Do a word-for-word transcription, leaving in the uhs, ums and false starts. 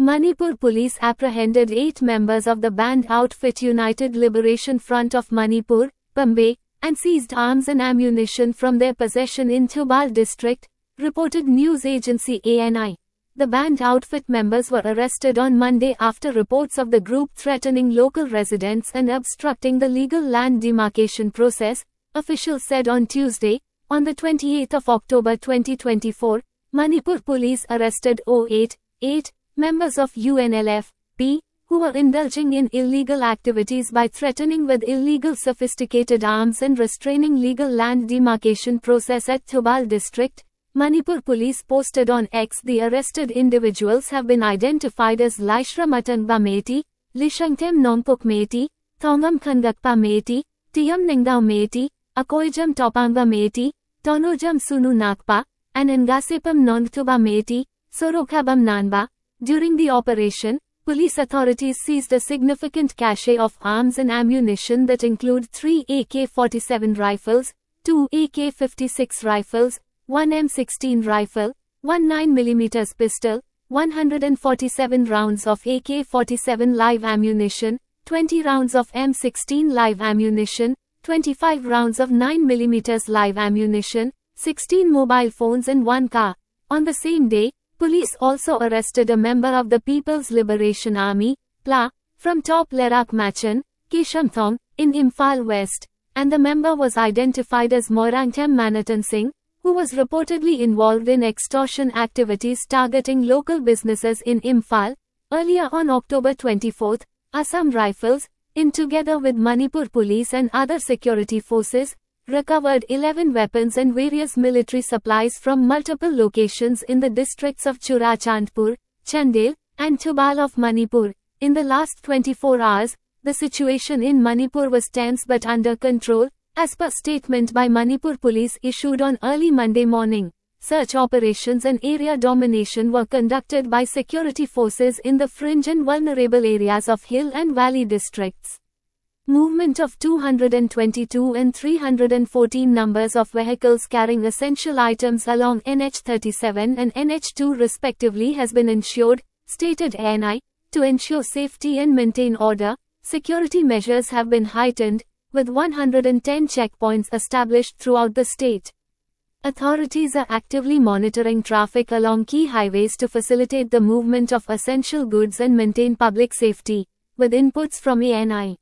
Manipur police apprehended eight members of the banned outfit United Liberation Front of Manipur, Pambe, and seized arms and ammunition from their possession in Thoubal district, reported news agency A N I. The banned outfit members were arrested on Monday after reports of the group threatening local residents and obstructing the legal land demarcation process, officials said on Tuesday. On the twenty-eighth of October twenty twenty-four, Manipur police arrested eight, eight members of U N L F P, who were indulging in illegal activities by threatening with illegal sophisticated arms and restraining legal land demarcation process at Thoubal district. Manipur police posted on X. The arrested individuals have been identified as Laishra Matangba Meiti, Lishangtem Nongpuk Meiti, Thongam Khangakpa Meiti, Tiam Ningdao Meiti, Akoijam Topangba Meiti, Tonojam Sunu Nakpa, and Ngasepam Nongtuba Meiti, Sorokhabam Nanba. During the operation, police authorities seized a significant cache of arms and ammunition that include three A K forty-seven rifles, two A K fifty-six rifles, one M sixteen rifle, one nine millimeter pistol, one hundred forty-seven rounds of A K forty-seven live ammunition, twenty rounds of M sixteen live ammunition, twenty-five rounds of nine millimeter live ammunition, sixteen mobile phones and one car. On the same day, police also arrested a member of the People's Liberation Army, P L A, from Top Lerak Machan, Kishamthong, in Imphal West, and the member was identified as Moirangtam Manatan Singh, who was reportedly involved in extortion activities targeting local businesses in Imphal. Earlier on October twenty-fourth, Assam Rifles, in together with Manipur police and other security forces, recovered eleven weapons and various military supplies from multiple locations in the districts of Churachandpur, Chandel, and Thoubal of Manipur. In the last twenty-four hours, the situation in Manipur was tense but under control, as per statement by Manipur police issued on early Monday morning. Search operations and area domination were conducted by security forces in the fringe and vulnerable areas of hill and valley districts. Movement of two hundred twenty-two and three hundred fourteen numbers of vehicles carrying essential items along N H thirty-seven and N H two respectively has been ensured, stated A N I. To ensure safety and maintain order, security measures have been heightened, with one hundred ten checkpoints established throughout the state. Authorities are actively monitoring traffic along key highways to facilitate the movement of essential goods and maintain public safety, with inputs from A N I.